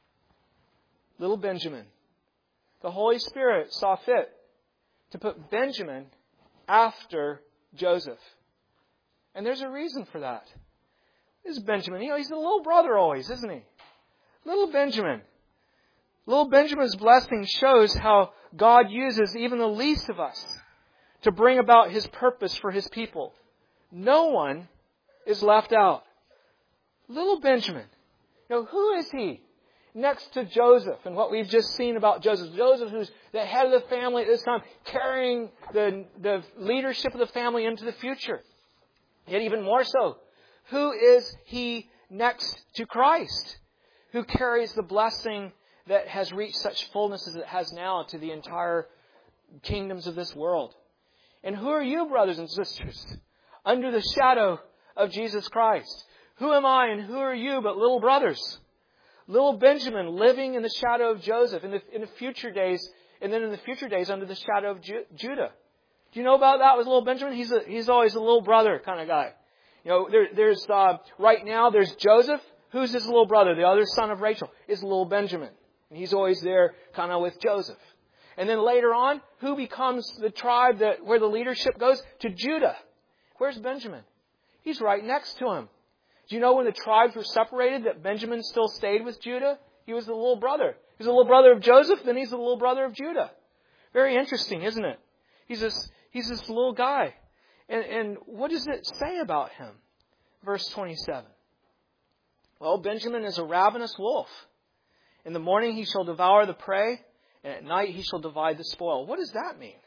Little Benjamin. The Holy Spirit saw fit to put Benjamin after Joseph. And there's a reason for that. This is Benjamin. He's the little brother always, isn't he? Little Benjamin. Little Benjamin's blessing shows how God uses even the least of us to bring about His purpose for His people. No one is left out. Little Benjamin. Who is he? Next to Joseph and what we've just seen about Joseph. Joseph, who's the head of the family at this time, carrying the leadership of the family into the future. Yet even more so, who is he next to Christ? Who carries the blessing that has reached such fullness as it has now to the entire kingdoms of this world? And who are you, brothers and sisters, under the shadow of Jesus Christ? Who am I and who are you but little brothers? Little Benjamin living in the shadow of Joseph in the future days, and then in the future days under the shadow of Judah. Do you know about that with little Benjamin? He's always a little brother kind of guy. There's right now there's Joseph. Who's his little brother? The other son of Rachel is little Benjamin. And he's always there kind of with Joseph. And then later on, who becomes the tribe where the leadership goes? To Judah. Where's Benjamin? He's right next to him. Do you know when the tribes were separated that Benjamin still stayed with Judah? He was the little brother. He's the little brother of Joseph, then he's the little brother of Judah. Very interesting, isn't it? He's this little guy. And what does it say about him? Verse 27. Well, Benjamin is a ravenous wolf. In the morning he shall devour the prey, and at night he shall divide the spoil. What does that mean?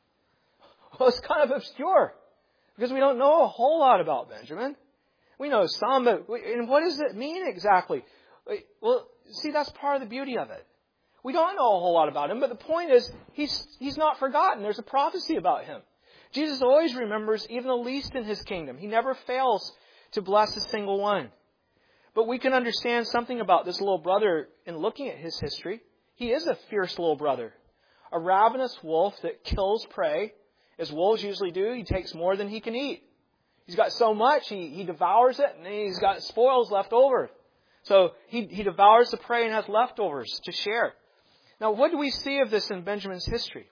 Well, it's kind of obscure, because we don't know a whole lot about Benjamin. We know some, but and what does it mean exactly? Well, see, that's part of the beauty of it. We don't know a whole lot about him, but the point is, he's not forgotten. There's a prophecy about him. Jesus always remembers even the least in His kingdom. He never fails to bless a single one. But we can understand something about this little brother in looking at his history. He is a fierce little brother. A ravenous wolf that kills prey, as wolves usually do. He takes more than he can eat. He's got so much, he devours it, and he's got spoils left over. So he devours the prey and has leftovers to share. Now, what do we see of this in Benjamin's history?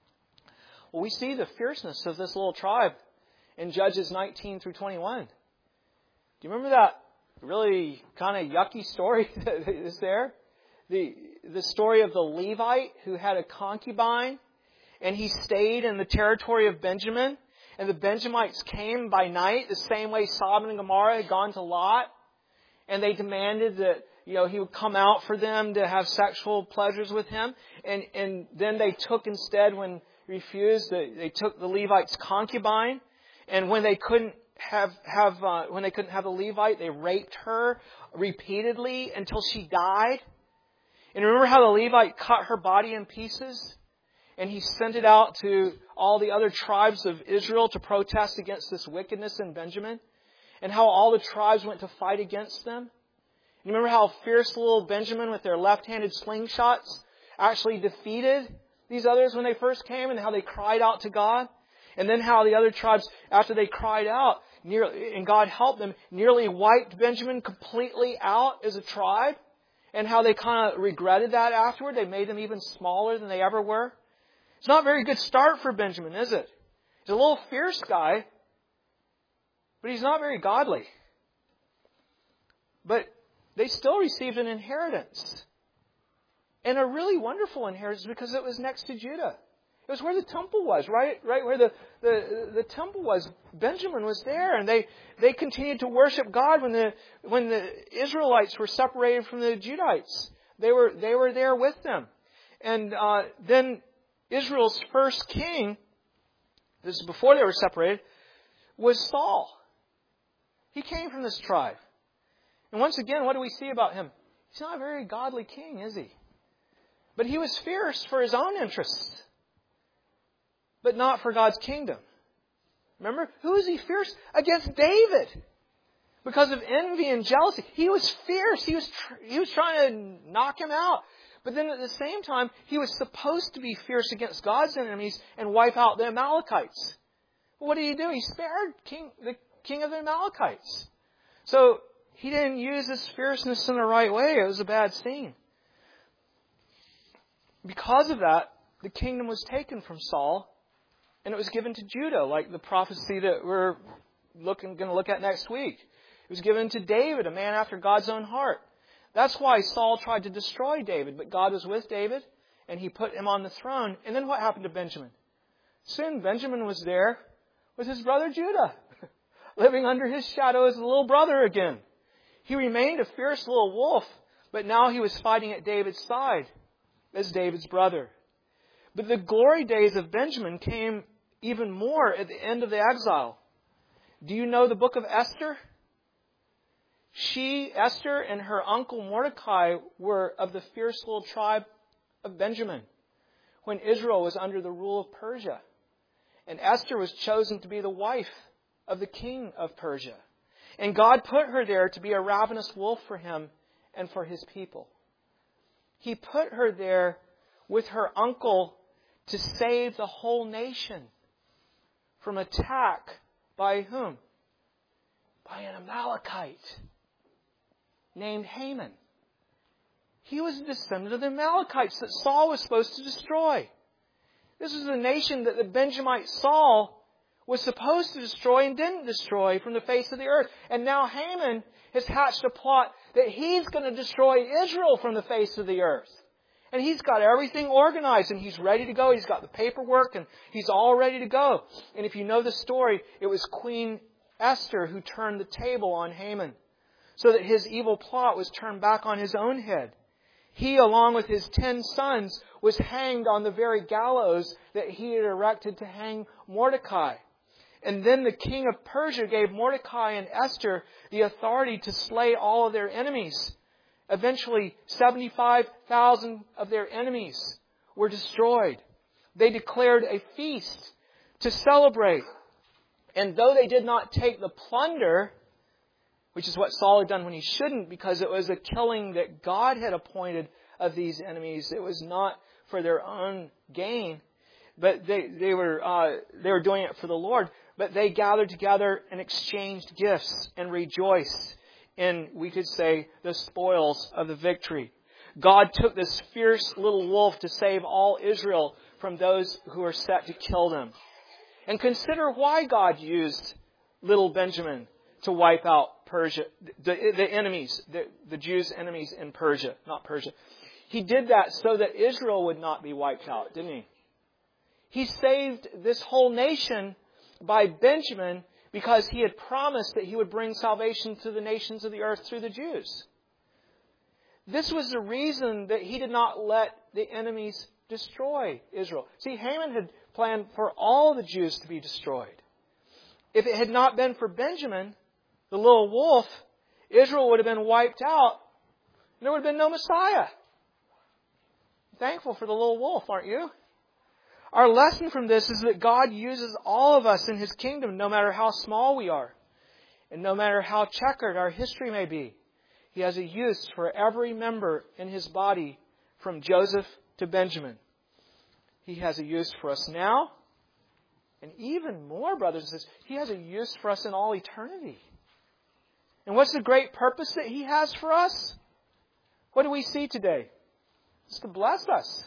Well, we see the fierceness of this little tribe in Judges 19 through 21. Do you remember that really kind of yucky story that is there? The story of the Levite who had a concubine, and he stayed in the territory of Benjamin. And the Benjamites came by night, the same way Sodom and Gomorrah had gone to Lot. And they demanded that, he would come out for them to have sexual pleasures with him. And then they took instead, when he refused, they took the Levite's concubine. And when they couldn't have the Levite, they raped her repeatedly until she died. And remember how the Levite cut her body in pieces? And he sent it out to all the other tribes of Israel to protest against this wickedness in Benjamin. And how all the tribes went to fight against them. You remember how fierce little Benjamin with their left-handed slingshots actually defeated these others when they first came, and how they cried out to God? And then how the other tribes, after they cried out, and God helped them, nearly wiped Benjamin completely out as a tribe. And how they kind of regretted that afterward. They made them even smaller than they ever were. It's not a very good start for Benjamin, is it? He's a little fierce guy, but he's not very godly. But they still received an inheritance. And a really wonderful inheritance because it was next to Judah. It was where the temple was, right where the temple was. Benjamin was there, and they continued to worship God when the Israelites were separated from the Judites. They were there with them. And then Israel's first king, this is before they were separated, was Saul. He came from this tribe. And once again, what do we see about him? He's not a very godly king, is he? But he was fierce for his own interests, but not for God's kingdom. Remember, who is he fierce? Against David. Because of envy and jealousy. He was fierce. He was trying to knock him out. But then at the same time, he was supposed to be fierce against God's enemies and wipe out the Amalekites. Well, what did he do? He spared the king of the Amalekites. So he didn't use his fierceness in the right way. It was a bad scene. Because of that, the kingdom was taken from Saul, and it was given to Judah, like the prophecy that we're going to look at next week. It was given to David, a man after God's own heart. That's why Saul tried to destroy David, but God was with David, and he put him on the throne. And then what happened to Benjamin? Soon Benjamin was there with his brother Judah, living under his shadow as a little brother again. He remained a fierce little wolf, but now he was fighting at David's side as David's brother. But the glory days of Benjamin came even more at the end of the exile. Do you know the book of Esther? Esther, and her uncle Mordecai were of the fierce little tribe of Benjamin when Israel was under the rule of Persia. And Esther was chosen to be the wife of the king of Persia. And God put her there to be a ravenous wolf for him and for his people. He put her there with her uncle to save the whole nation from attack by whom? By an Amalekite named Haman. He was a descendant of the Amalekites that Saul was supposed to destroy. This was the nation that the Benjamite Saul was supposed to destroy and didn't destroy from the face of the earth. And now Haman has hatched a plot that he's going to destroy Israel from the face of the earth. And he's got everything organized and he's ready to go. He's got the paperwork and he's all ready to go. And if you know the story, it was Queen Esther who turned the table on Haman so that his evil plot was turned back on his own head. He, along with his 10 sons, was hanged on the very gallows that he had erected to hang Mordecai. And then the king of Persia gave Mordecai and Esther the authority to slay all of their enemies. Eventually, 75,000 of their enemies were destroyed. They declared a feast to celebrate. And though they did not take the plunder, which is what Saul had done when he shouldn't, because it was a killing that God had appointed of these enemies, it was not for their own gain, but they were doing it for the Lord. But they gathered together and exchanged gifts and rejoiced in, we could say, the spoils of the victory. God took this fierce little wolf to save all Israel from those who were set to kill them. And consider why God used little Benjamin to wipe out Persia, the enemies, the Jews' enemies in Persia, not Persia. He did that so that Israel would not be wiped out, didn't he? He saved this whole nation by Benjamin because he had promised that he would bring salvation to the nations of the earth through the Jews. This was the reason that he did not let the enemies destroy Israel. See, Haman had planned for all the Jews to be destroyed. If it had not been for Benjamin, the little wolf, Israel would have been wiped out, and there would have been no Messiah. Thankful for the little wolf, aren't you? Our lesson from this is that God uses all of us in His kingdom, no matter how small we are, and no matter how checkered our history may be. He has a use for every member in His body, from Joseph to Benjamin. He has a use for us now, and even more, brothers and sisters, He has a use for us in all eternity. And what's the great purpose that He has for us? What do we see today? It's to bless us.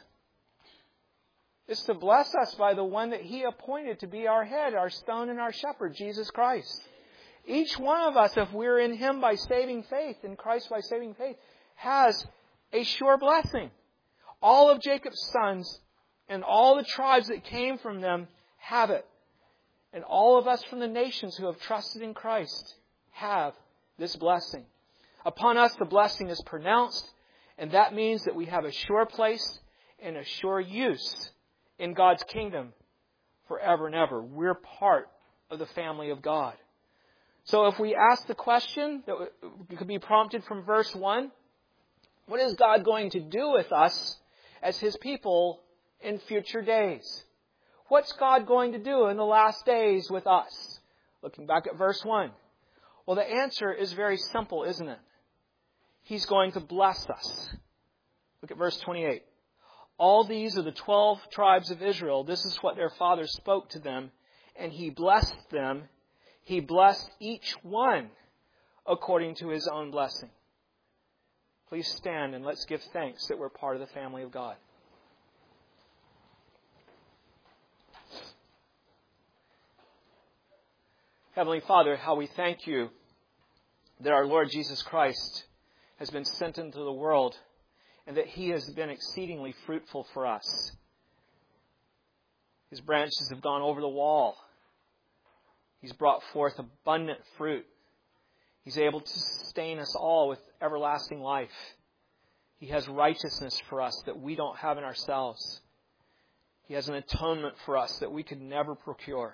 It's to bless us by the one that He appointed to be our head, our stone and our shepherd, Jesus Christ. Each one of us, if we're in Him by saving faith, in Christ by saving faith, has a sure blessing. All of Jacob's sons and all the tribes that came from them have it. And all of us from the nations who have trusted in Christ have this blessing. Upon us the blessing is pronounced, and that means that we have a sure place and a sure use in God's kingdom forever and ever. We're part of the family of God. So if we ask the question that could be prompted from verse 1, what is God going to do with us as His people in future days? What's God going to do in the last days with us? Looking back at verse 1. Well, the answer is very simple, isn't it? He's going to bless us. Look at verse 28. All these are the 12 tribes of Israel. This is what their father spoke to them, and He blessed them. He blessed each one according to His own blessing. Please stand and let's give thanks that we're part of the family of God. Heavenly Father, how we thank You that our Lord Jesus Christ has been sent into the world and that He has been exceedingly fruitful for us. His branches have gone over the wall. He's brought forth abundant fruit. He's able to sustain us all with everlasting life. He has righteousness for us that we don't have in ourselves. He has an atonement for us that we could never procure.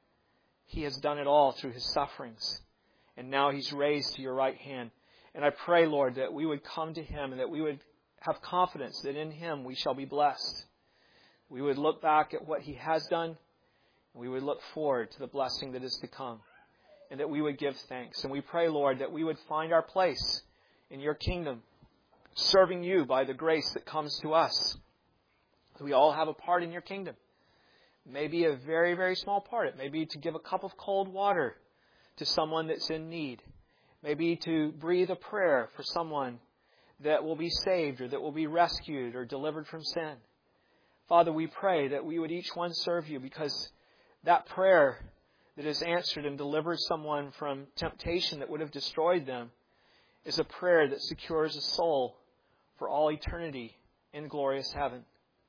He has done it all through His sufferings. And now He's raised to Your right hand. And I pray, Lord, that we would come to Him and that we would have confidence that in Him we shall be blessed. We would look back at what He has done. And we would look forward to the blessing that is to come. And that we would give thanks. And we pray, Lord, that we would find our place in Your kingdom, serving You by the grace that comes to us. We all have a part in Your kingdom. Maybe a very, very small part. It may be to give a cup of cold water to someone that's in need. Maybe to breathe a prayer for someone that will be saved or that will be rescued or delivered from sin. Father, we pray that we would each one serve You, because that prayer that is answered and delivers someone from temptation that would have destroyed them is a prayer that secures a soul for all eternity in glorious heaven.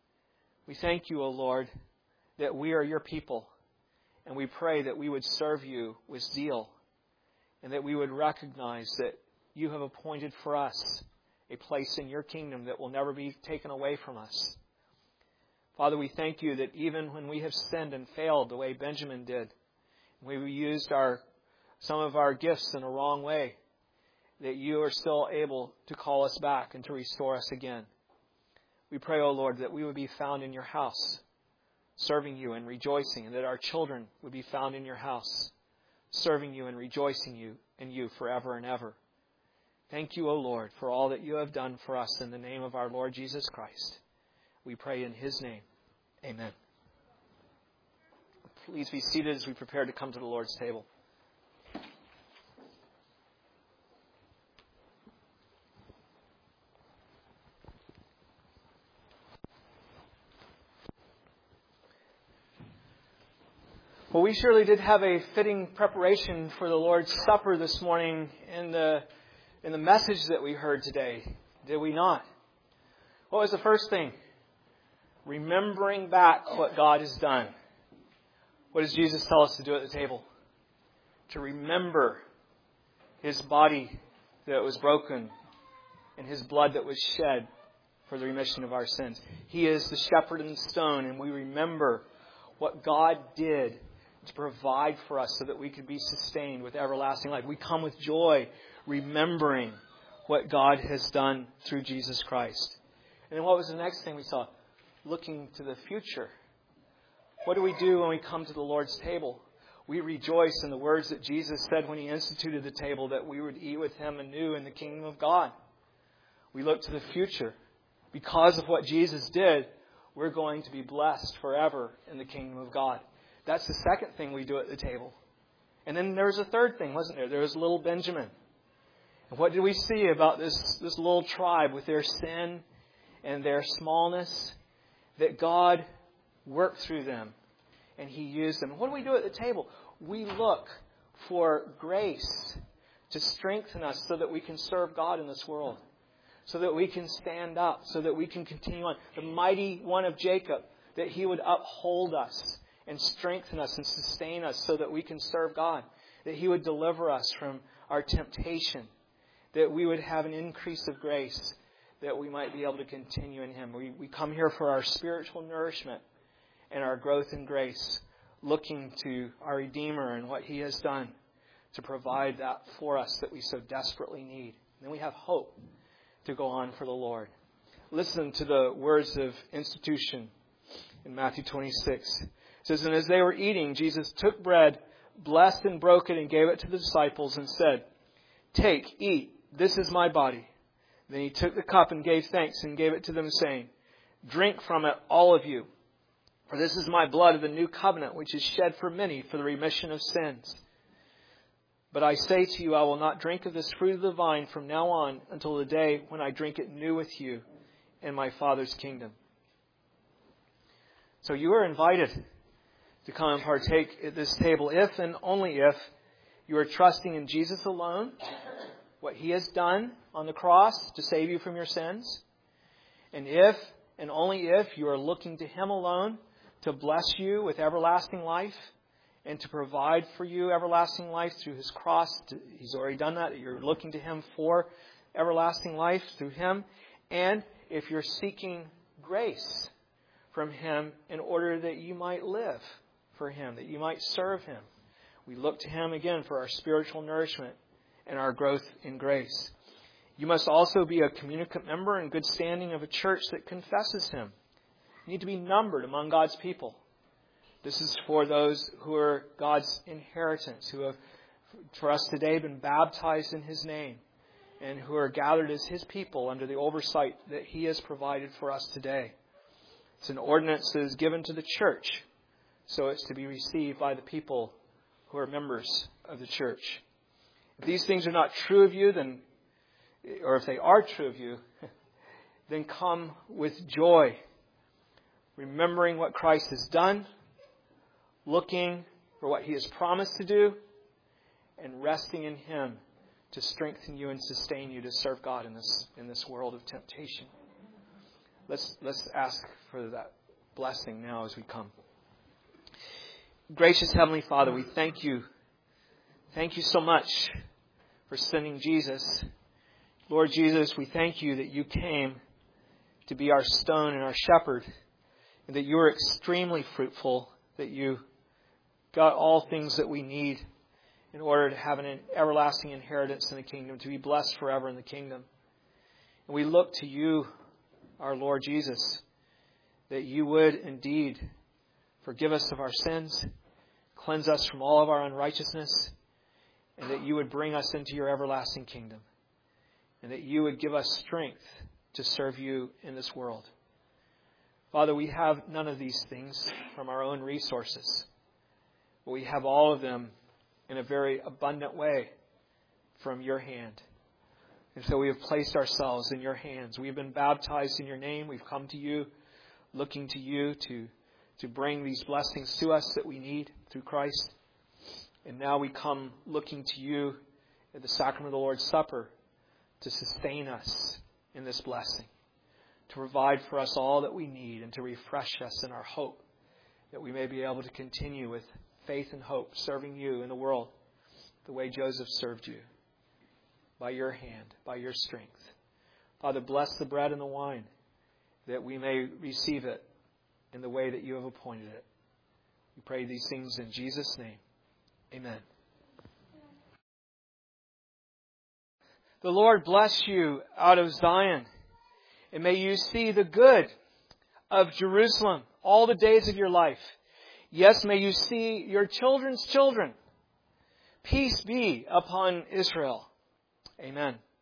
We thank You, O Lord, that we are Your people, and we pray that we would serve You with zeal, and that we would recognize that You have appointed for us a place in Your kingdom that will never be taken away from us. Father, we thank You that even when we have sinned and failed the way Benjamin did, we used some of our gifts in a wrong way, that You are still able to call us back and to restore us again. We pray, O Lord, that we would be found in Your house, serving You and rejoicing, and that our children would be found in Your house, serving You and rejoicing in You forever and ever. Thank You, O Lord, for all that You have done for us in the name of our Lord Jesus Christ. We pray in His name. Amen. Please be seated as we prepare to come to the Lord's table. Well, we surely did have a fitting preparation for the Lord's Supper this morning in the message that we heard today, did we not? What was the first thing? remembering back what God has done. What does Jesus tell us to do at the table? To remember His body that was broken and His blood that was shed for the remission of our sins. He is the shepherd and stone, and we remember what God did to provide for us so that we could be sustained with everlasting life. We come with joy, remembering what God has done through Jesus Christ. And then what was the next thing we saw? Looking to the future. What do we do when we come to the Lord's table? We rejoice in the words that Jesus said when He instituted the table, that we would eat with Him anew in the kingdom of God. We look to the future. Because of what Jesus did, we're going to be blessed forever in the kingdom of God. That's the second thing we do at the table. And then there was a third thing, wasn't there? There was little Benjamin. And what did we see about this little tribe with their sin and their smallness? That God worked through them and He used them. What do we do at the table? We look for grace to strengthen us so that we can serve God in this world. So that we can stand up, so that we can continue on. The mighty one of Jacob, that He would uphold us and strengthen us and sustain us so that we can serve God. That He would deliver us from our temptation. That we would have an increase of grace, that we might be able to continue in Him. We come here for our spiritual nourishment and our growth in grace, looking to our Redeemer and what He has done to provide that for us that we so desperately need. And then we have hope to go on for the Lord. Listen to the words of institution in Matthew 26. It says, "And as they were eating, Jesus took bread, blessed and broke it, and gave it to the disciples and said, 'Take, eat, this is my body.' Then He took the cup and gave thanks and gave it to them, saying, 'Drink from it, all of you, for this is my blood of the new covenant, which is shed for many for the remission of sins. But I say to you, I will not drink of this fruit of the vine from now on until the day when I drink it new with you in my Father's kingdom.'" So you are invited to come and partake at this table if and only if you are trusting in Jesus alone, what He has done on the cross to save you from your sins, and if and only if you are looking to Him alone to bless you with everlasting life and to provide for you everlasting life through His cross. He's already done that. You're looking to Him for everlasting life through Him. And if you're seeking grace from Him in order that you might live for Him, that you might serve Him, we look to Him again for our spiritual nourishment and our growth in grace. You must also be a communicant member in good standing of a church that confesses Him. You need to be numbered among God's people. This is for those who are God's inheritance, who have, for us today, been baptized in His name, and who are gathered as His people under the oversight that He has provided for us today. It's an ordinance that is given to the church, so it's to be received by the people who are members of the church. If these things are not true of you, then, or if they are true of you, then come with joy, remembering what Christ has done, looking for what He has promised to do, and resting in Him to strengthen you and sustain you to serve God in this world of temptation. Let's ask for that blessing now as we come. Gracious Heavenly Father, we thank you. Thank you so much for sending Jesus. Lord Jesus, we thank you that you came to be our stone and our shepherd, and that you are extremely fruitful, that you got all things that we need in order to have an everlasting inheritance in the kingdom, to be blessed forever in the kingdom. And we look to you, our Lord Jesus, that you would indeed forgive us of our sins, cleanse us from all of our unrighteousness, and that you would bring us into your everlasting kingdom, and that you would give us strength to serve you in this world. Father, we have none of these things from our own resources, but we have all of them in a very abundant way from your hand. And so we have placed ourselves in your hands. We have been baptized in your name. We've come to you, looking to you to bring these blessings to us that we need through Christ. And now we come looking to you at the sacrament of the Lord's Supper to sustain us in this blessing. to provide for us all that we need and to refresh us in our hope, that we may be able to continue with faith and hope, serving you in the world the way Joseph served you, by your hand, by your strength. Father, bless the bread and the wine, that we may receive it in the way that you have appointed it. We pray these things in Jesus' name. Amen. The Lord bless you out of Zion, and may you see the good of Jerusalem all the days of your life. Yes, may you see your children's children. Peace be upon Israel. Amen.